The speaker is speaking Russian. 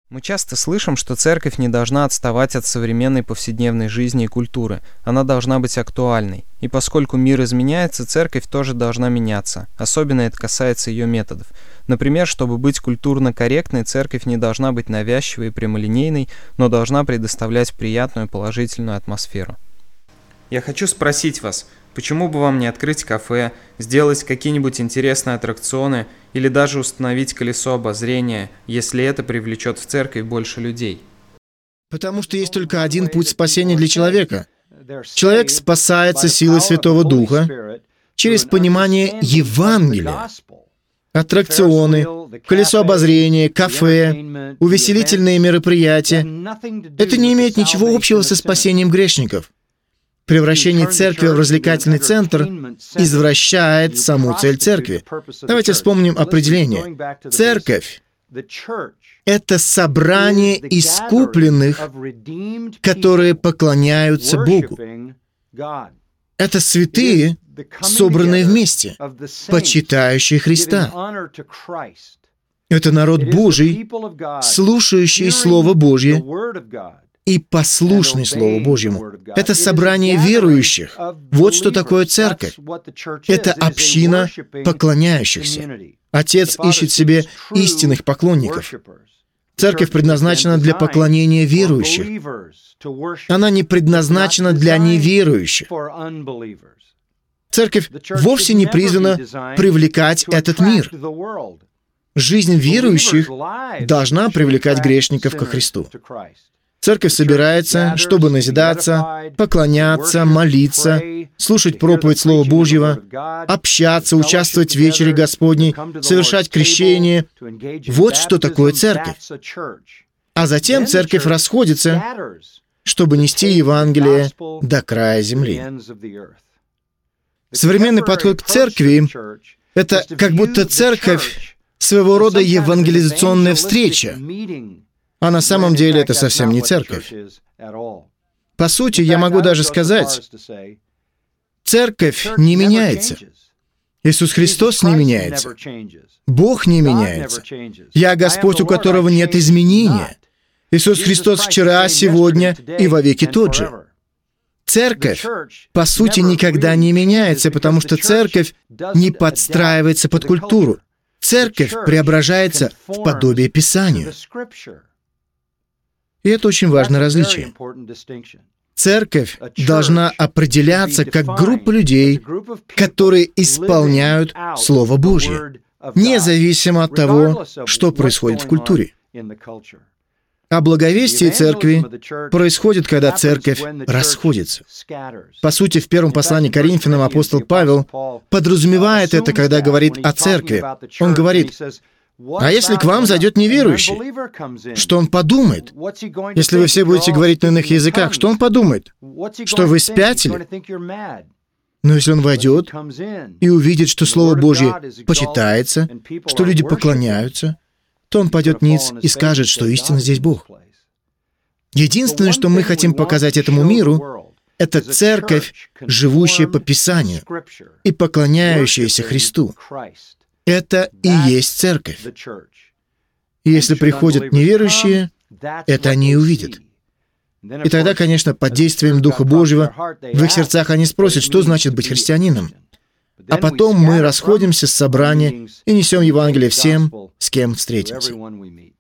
Мы часто слышим, что церковь не должна отставать от современной повседневной жизни и культуры, она должна быть актуальной. И поскольку мир изменяется, церковь тоже должна меняться, особенно это касается ее методов. Например, чтобы быть культурно корректной, церковь не должна быть навязчивой и прямолинейной, но должна предоставлять приятную положительную атмосферу. Я хочу спросить вас, почему бы вам не открыть кафе, сделать какие-нибудь интересные аттракционы или даже установить колесо обозрения, если это привлечет в церковь больше людей? Потому что есть только один путь спасения для человека. Человек спасается силой Святого Духа через понимание Евангелия. Аттракционы, колесо обозрения, кафе, увеселительные мероприятия — это не имеет ничего общего со спасением грешников. Превращение церкви в развлекательный центр извращает саму цель церкви. Давайте вспомним определение. Церковь — это собрание искупленных, которые поклоняются Богу. Это святые, собранные вместе, почитающие Христа. Это народ Божий, слушающий Слово Божье и послушный Слову Божьему. Это собрание верующих. Вот что такое церковь. Это община поклоняющихся. Отец ищет себе истинных поклонников. Церковь предназначена для поклонения верующих. Она не предназначена для неверующих. Церковь вовсе не призвана привлекать этот мир. Жизнь верующих должна привлекать грешников ко Христу. Церковь собирается, чтобы назидаться, поклоняться, молиться, слушать проповедь Слова Божьего, общаться, участвовать в вечере Господней, совершать крещение. Вот что такое церковь. А затем церковь расходится, чтобы нести Евангелие до края земли. Современный подход к церкви — это как будто церковь — своего рода евангелизационная встреча. А на самом деле это совсем не церковь. По сути, я могу даже сказать, церковь не меняется. Иисус Христос не меняется. Бог не меняется. Я Господь, у которого нет изменения. Иисус Христос вчера, сегодня и вовеки тот же. Церковь, по сути, никогда не меняется, потому что церковь не подстраивается под культуру. Церковь преображается в подобие Писанию. И это очень важное различие. Церковь должна определяться как группа людей, которые исполняют Слово Божье, независимо от того, что происходит в культуре. А благовестие церкви происходит, когда церковь расходится. По сути, в первом послании к Коринфянам апостол Павел подразумевает это, когда говорит о церкви. Он говорит: «А если к вам зайдет неверующий, что он подумает? Если вы все будете говорить на иных языках, что он подумает? Что вы спятили? Но если он войдет и увидит, что Слово Божье почитается, что люди поклоняются, то он пойдет ниц и скажет, что истинно здесь Бог». Единственное, что мы хотим показать этому миру, это церковь, живущая по Писанию и поклоняющаяся Христу. Это и есть церковь. И если приходят неверующие, это они и увидят. И тогда, конечно, под действием Духа Божьего в их сердцах они спросят, что значит быть христианином. А потом мы расходимся с собрания и несем Евангелие всем, с кем встретимся.